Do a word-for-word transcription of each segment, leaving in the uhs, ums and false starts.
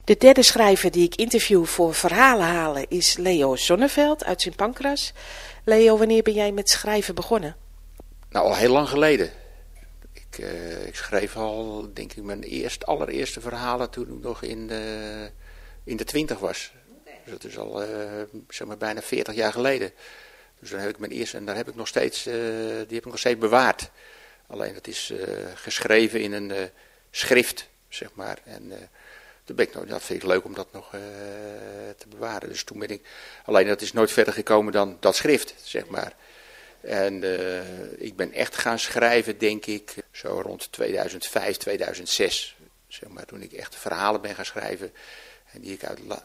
De derde schrijver die ik interview voor Verhalen halen is Leo Zonneveld uit Sint Pancras. Leo, wanneer ben jij met schrijven begonnen? Nou, al heel lang geleden. Ik, uh, ik schreef al, denk ik, mijn eerst, allereerste verhalen toen ik nog in de, in de twintig was. Dus dat is al, uh, zeg maar, bijna veertig jaar geleden. Dus dan heb ik mijn eerste, en daar heb ik nog steeds, uh, die heb ik nog steeds bewaard. Alleen dat is uh, geschreven in een uh, schrift, zeg maar. En uh, toen ben ik nog, dat vind ik leuk om dat nog uh, te bewaren. Dus toen ben ik, alleen dat is nooit verder gekomen dan dat schrift, zeg maar. En uh, ik ben echt gaan schrijven, denk ik, zo rond tweeduizend vijf, tweeduizend zes. Zeg maar, toen ik echt verhalen ben gaan schrijven. En die ik uit, uh,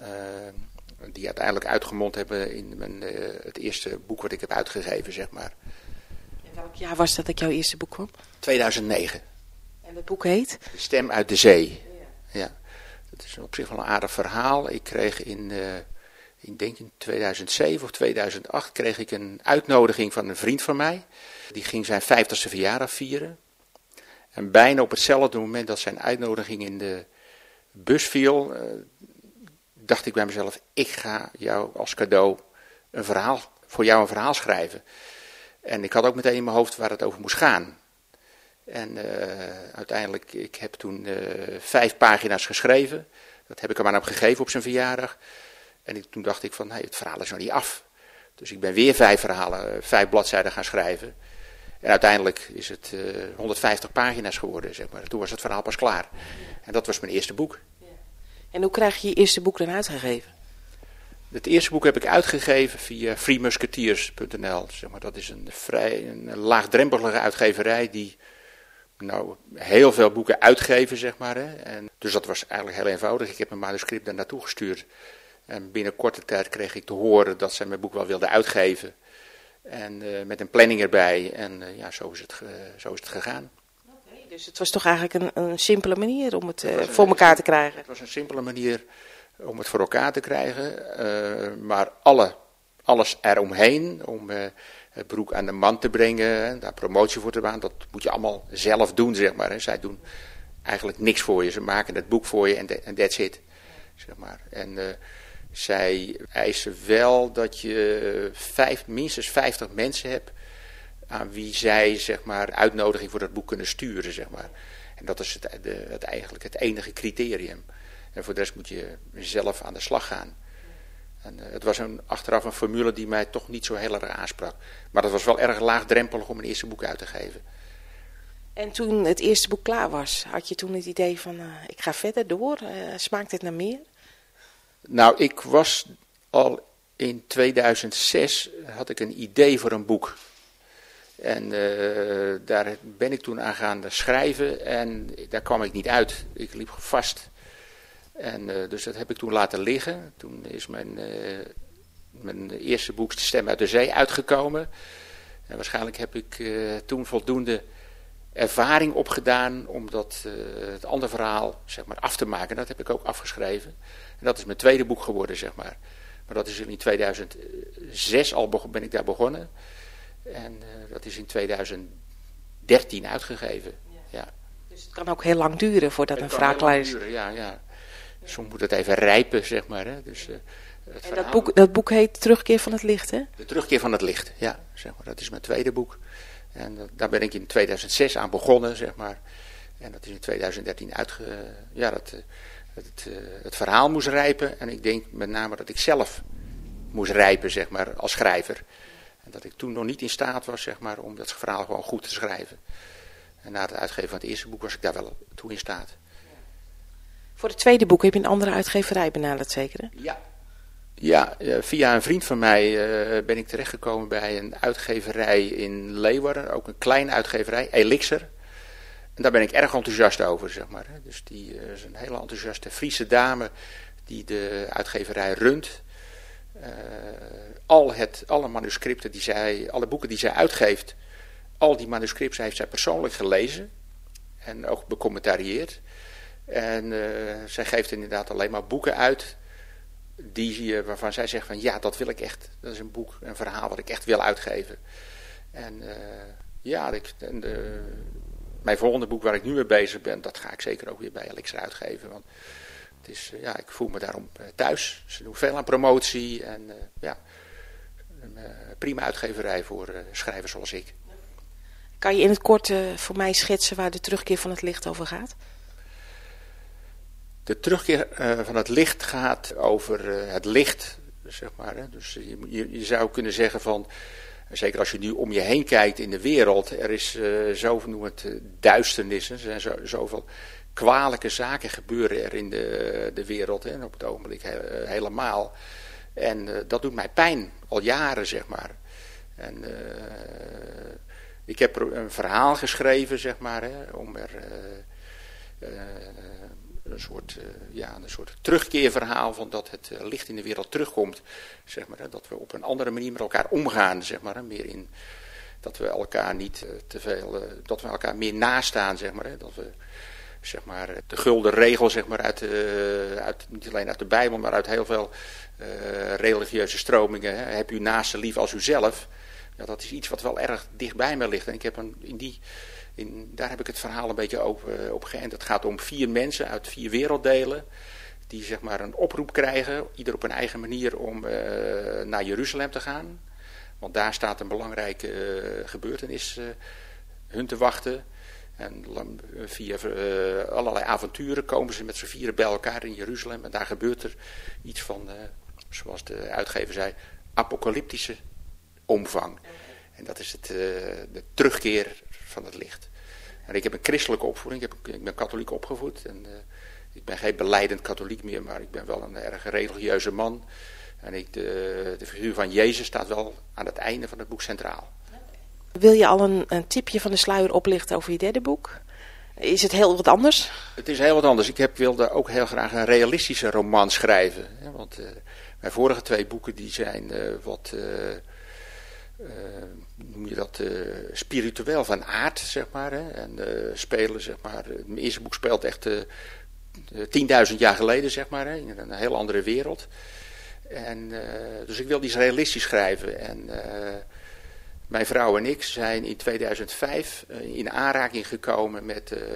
die uiteindelijk uitgemond hebben in mijn, uh, het eerste boek wat ik heb uitgegeven, zeg maar. En welk jaar was dat dat jouw eerste boek kwam? tweeduizend negen. En het boek heet? De Stem uit de Zee. Ja. Ja. Dat is op zich wel een aardig verhaal. Ik kreeg in... Uh, Ik denk in tweeduizend zeven of tweeduizend acht kreeg ik een uitnodiging van een vriend van mij. Die ging zijn vijftigste verjaardag vieren. En bijna op hetzelfde moment dat zijn uitnodiging in de bus viel, uh, dacht ik bij mezelf, ik ga jou als cadeau een verhaal, voor jou een verhaal schrijven. En ik had ook meteen in mijn hoofd waar het over moest gaan. En uh, uiteindelijk, ik heb toen uh, vijf pagina's geschreven. Dat heb ik hem aan hem gegeven op zijn verjaardag. En ik, toen dacht ik van, hey, het verhaal is nog niet af. Dus ik ben weer vijf verhalen, vijf bladzijden gaan schrijven. En uiteindelijk is het uh, honderdvijftig pagina's geworden, zeg maar. Toen was het verhaal pas klaar. En dat was mijn eerste boek. Ja. En hoe krijg je je eerste boek dan uitgegeven? Het eerste boek heb ik uitgegeven via free musketeers punt n l. Zeg maar, dat is een vrij een laagdrempelige uitgeverij die nou, heel veel boeken uitgeven, zeg maar. Hè. En dus dat was eigenlijk heel eenvoudig. Ik heb mijn manuscript daar naartoe gestuurd. En binnen korte tijd kreeg ik te horen dat ze mijn boek wel wilden uitgeven. En uh, met een planning erbij. En uh, ja, zo is het, uh, zo is het gegaan. Okay, dus het was toch eigenlijk een, een simpele manier om het, uh, het voor een, elkaar te krijgen? Het was een simpele manier om het voor elkaar te krijgen. Uh, maar alle, alles eromheen, om uh, het boek aan de man te brengen, daar promotie voor te maken, dat moet je allemaal zelf doen, zeg maar. Hè. Zij doen eigenlijk niks voor je. Ze maken het boek voor je en that, that's it. Zeg maar. En uh, zij eisen wel dat je vijf, minstens vijftig mensen hebt aan wie zij, zeg maar, uitnodiging voor dat boek kunnen sturen, zeg maar. En dat is het, de, het eigenlijk het enige criterium. En voor de rest moet je zelf aan de slag gaan. En, uh, het was een, achteraf een formule die mij toch niet zo heel erg aansprak. Maar dat was wel erg laagdrempelig om een eerste boek uit te geven. En toen het eerste boek klaar was, had je toen het idee van, uh, ik ga verder door? Uh, smaakt het naar meer? Nou, ik was al in tweeduizend zes, had ik een idee voor een boek. En uh, daar ben ik toen aan gaan schrijven en daar kwam ik niet uit. Ik liep vast. En uh, dus dat heb ik toen laten liggen. Toen is mijn, uh, mijn eerste boek, De Stem uit de Zee, uitgekomen. En waarschijnlijk heb ik uh, toen voldoende ervaring opgedaan om dat, uh, het andere verhaal, zeg maar, af te maken. Dat heb ik ook afgeschreven. En dat is mijn tweede boek geworden, zeg maar. Maar dat is in tweeduizend zes al begon, ben ik daar begonnen. En uh, dat is in tweeduizend dertien uitgegeven. Ja. Ja. Dus het kan ook heel lang duren voordat het een verhaal klaar is. Duren, ja, ja. Soms moet het even rijpen, zeg maar. Hè. Dus, uh, het en dat boek, dat boek heet Terugkeer van het Licht, hè? De Terugkeer van het Licht, ja. Zeg maar. Dat is mijn tweede boek. En uh, daar ben ik in tweeduizend zes aan begonnen, zeg maar. En dat is in tweeduizend dertien uitge... Ja, dat, uh, het, uh, het verhaal moest rijpen. En ik denk met name dat ik zelf moest rijpen, zeg maar, als schrijver. En dat ik toen nog niet in staat was, zeg maar, om dat verhaal gewoon goed te schrijven. En na het uitgeven van het eerste boek was ik daar wel toe in staat. Voor het tweede boek heb je een andere uitgeverij benaderd, zeker, hè? Ja. Ja, via een vriend van mij uh, ben ik terechtgekomen bij een uitgeverij in Leeuwarden. Ook een kleine uitgeverij, Elixir. En daar ben ik erg enthousiast over, zeg maar. Dus die uh, is een hele enthousiaste Friese dame die de uitgeverij runt. Uh, al het, alle manuscripten die zij, alle boeken die zij uitgeeft, al die manuscripten heeft zij persoonlijk gelezen. En ook becommentarieerd. En uh, zij geeft inderdaad alleen maar boeken uit die, uh, waarvan zij zegt van ja, dat wil ik echt. Dat is een boek, een verhaal wat ik echt wil uitgeven. En uh, ja, ik, en de, mijn volgende boek waar ik nu mee bezig ben, dat ga ik zeker ook weer bij Elixir uitgeven. Want Het is, uh, ja, ik voel me daarom uh, thuis. Ze doen veel aan promotie en uh, ja, een uh, prima uitgeverij voor uh, schrijvers zoals ik. Kan je in het kort uh, voor mij schetsen waar de terugkeer van het licht over gaat? De terugkeer uh, van het licht gaat over uh, het licht, zeg maar. Hè. Dus je, je, je zou kunnen zeggen van, zeker als je nu om je heen kijkt in de wereld, er is uh, zoveel, noem het, uh, duisternis. Er zijn zo, zoveel kwalijke zaken gebeuren er in de, de wereld, hè, en op het ogenblik he, uh, helemaal. En uh, dat doet mij pijn, al jaren, zeg maar. En uh, ik heb een verhaal geschreven, zeg maar, hè, om er uh, uh, een soort, uh, ja, een soort terugkeerverhaal van dat het uh, licht in de wereld terugkomt, zeg maar, hè, dat we op een andere manier met elkaar omgaan, zeg maar, hè, meer in dat we elkaar niet uh, te veel, uh, dat we elkaar meer nastaan, zeg maar, hè, dat we, zeg maar, de gulden regel, zeg maar, uit, uh, uit niet alleen uit de Bijbel, maar uit heel veel uh, religieuze stromingen, hè, heb uw naaste lief als uzelf. Ja, dat is iets wat wel erg dicht bij me ligt. En ik heb een, in die, in, daar heb ik het verhaal een beetje op, uh, op geënt. Het gaat om vier mensen uit vier werelddelen. Die, zeg maar, een oproep krijgen. Ieder op een eigen manier om uh, naar Jeruzalem te gaan. Want daar staat een belangrijke uh, gebeurtenis uh, hun te wachten. En uh, via uh, allerlei avonturen komen ze met z'n vieren bij elkaar in Jeruzalem. En daar gebeurt er iets van, uh, zoals de uitgever zei, apocalyptische omvang. En dat is het, uh, de terugkeer van het licht. En ik heb een christelijke opvoeding, ik, heb, ik ben katholiek opgevoed. En, uh, ik ben geen belijdend katholiek meer, maar ik ben wel een erg religieuze man. En ik, de, de figuur van Jezus staat wel aan het einde van het boek centraal. Wil je al een, een tipje van de sluier oplichten over je derde boek? Is het heel wat anders? Het is heel wat anders. Ik heb, wilde ook heel graag een realistische roman schrijven. Hè, want uh, mijn vorige twee boeken die zijn uh, wat... Uh, Uh, noem je dat uh, spiritueel van aard, zeg maar. Hè? En uh, spelen, zeg maar. Mijn eerste boek speelt echt uh, tienduizend jaar geleden, zeg maar. Hè? In een heel andere wereld. En, uh, dus ik wil iets realistisch schrijven. En uh, mijn vrouw en ik zijn in tweeduizend vijf uh, in aanraking gekomen met uh,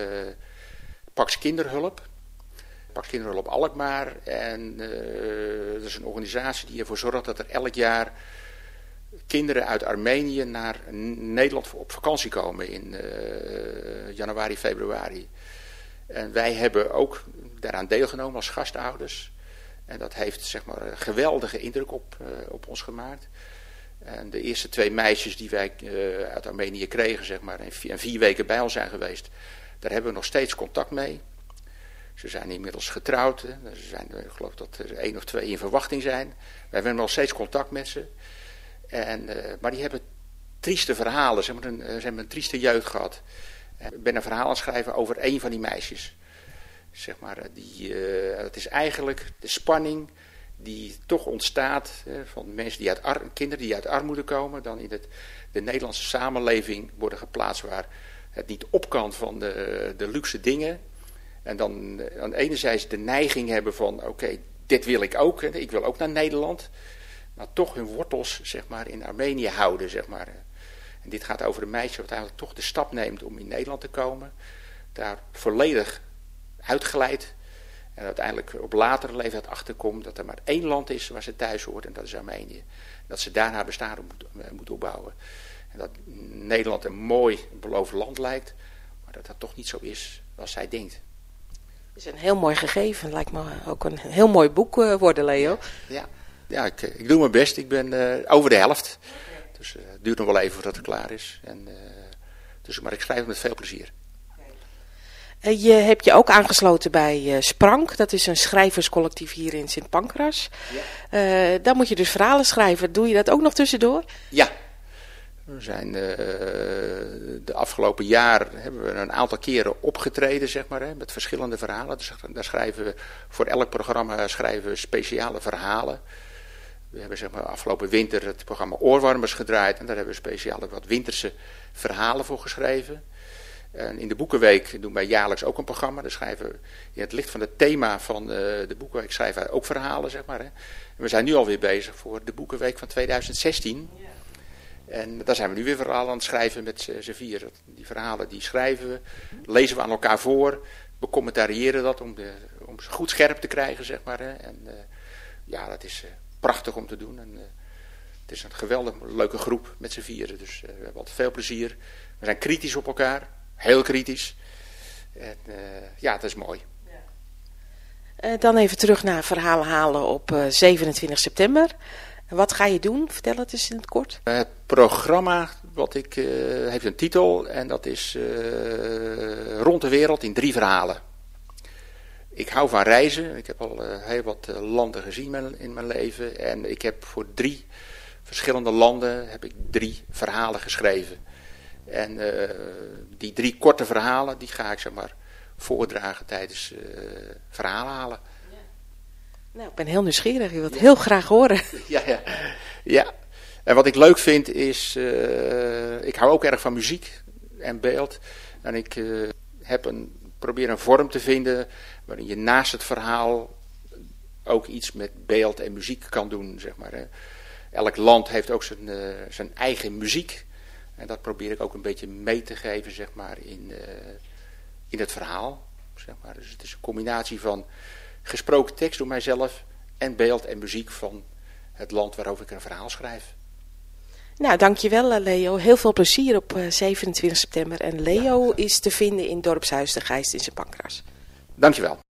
Pax Kinderhulp. Pax Kinderhulp Alkmaar. En uh, dat is een organisatie die ervoor zorgt dat er elk jaar kinderen uit Armenië naar Nederland op vakantie komen in uh, januari, februari. En wij hebben ook daaraan deelgenomen als gastouders. En dat heeft, zeg maar, een geweldige indruk op, uh, op ons gemaakt. En de eerste twee meisjes die wij uh, uit Armenië kregen, zeg maar, en vier, en vier weken bij ons zijn geweest, daar hebben we nog steeds contact mee. Ze zijn inmiddels getrouwd. Hè. Ze zijn, ik geloof dat er één of twee in verwachting zijn. We hebben nog steeds contact met ze. En, uh, maar die hebben trieste verhalen, ze hebben, een, ze hebben een trieste jeugd gehad. En ik ben een verhaal aan het schrijven over één van die meisjes. Zeg maar, die, uh, het is eigenlijk de spanning die toch ontstaat uh, van mensen die uit ar- kinderen die uit armoede komen, dan in het, de Nederlandse samenleving worden geplaatst waar het niet op kan van de, de luxe dingen. En dan uh, aan enerzijds de neiging hebben van oké, okay, dit wil ik ook, hè, ik wil ook naar Nederland. Maar toch hun wortels, zeg maar, in Armenië houden, zeg maar. En dit gaat over een meisje wat eigenlijk toch de stap neemt om in Nederland te komen. Daar volledig uitglijdt. En uiteindelijk op latere leeftijd achterkomt dat er maar één land is waar ze thuis hoort. En dat is Armenië. Dat ze daar haar bestaan moet, moet opbouwen. En dat Nederland een mooi beloofd land lijkt. Maar dat dat toch niet zo is als zij denkt. Het is een heel mooi gegeven. Lijkt me ook een heel mooi boek worden, Leo. Ja. Ja, ik, ik doe mijn best. Ik ben uh, over de helft. Dus uh, het duurt nog wel even voordat het klaar is. En, uh, dus, maar ik schrijf het met veel plezier. Uh, je hebt je ook aangesloten bij uh, Sprank. Dat is een schrijverscollectief hier in Sint Pancras. Ja. Uh, daar moet je dus verhalen schrijven. Doe je dat ook nog tussendoor? Ja. We zijn uh, de afgelopen jaar hebben we een aantal keren opgetreden, zeg maar, hè, met verschillende verhalen. Dus daar schrijven we voor elk programma schrijven we speciale verhalen. We hebben, zeg maar, afgelopen winter het programma Oorwarmers gedraaid en daar hebben we speciale wat winterse verhalen voor geschreven. En in de Boekenweek doen wij jaarlijks ook een programma. Daar schrijven we in het licht van het thema van uh, de Boekenweek schrijven wij ook verhalen, zeg maar. Hè. En we zijn nu alweer bezig voor de Boekenweek van tweeduizend zestien. Ja. En daar zijn we nu weer verhalen aan het schrijven met z'n vier. Die verhalen die schrijven we, lezen we aan elkaar voor, becommentariëren dat om, de, om ze goed scherp te krijgen, zeg maar. Hè. En uh, ja, dat is uh, prachtig om te doen. En, uh, het is een geweldig leuke groep met z'n vieren. Dus uh, we hebben altijd veel plezier. We zijn kritisch op elkaar. Heel kritisch. En uh, ja, dat is mooi. Uh, dan even terug naar verhalen halen op uh, zevenentwintig september. Wat ga je doen? Vertel het eens in het kort. Het programma wat ik, uh, heeft een titel en dat is uh, Rond de wereld in drie verhalen. Ik hou van reizen. Ik heb al uh, heel wat uh, landen gezien in mijn leven. En ik heb voor drie verschillende landen heb ik drie verhalen geschreven. En uh, die drie korte verhalen, die ga ik zeg maar voordragen tijdens uh, verhalen halen. Ja. Nou, ik ben heel nieuwsgierig. Ik wil het heel graag horen. Ja, ja, ja. En wat ik leuk vind is, uh, ik hou ook erg van muziek en beeld. En ik uh, heb een, probeer een vorm te vinden waarin je naast het verhaal ook iets met beeld en muziek kan doen, zeg maar. Hè. Elk land heeft ook zijn, uh, zijn eigen muziek. En dat probeer ik ook een beetje mee te geven, zeg maar, in, uh, in het verhaal. Zeg maar. Dus het is een combinatie van gesproken tekst door mijzelf en beeld en muziek van het land waarover ik een verhaal schrijf. Nou, dankjewel Leo. Heel veel plezier op uh, zevenentwintig september. En Leo ja. is te vinden in Dorpshuis de Geist in Sint Pancras. Dankjewel.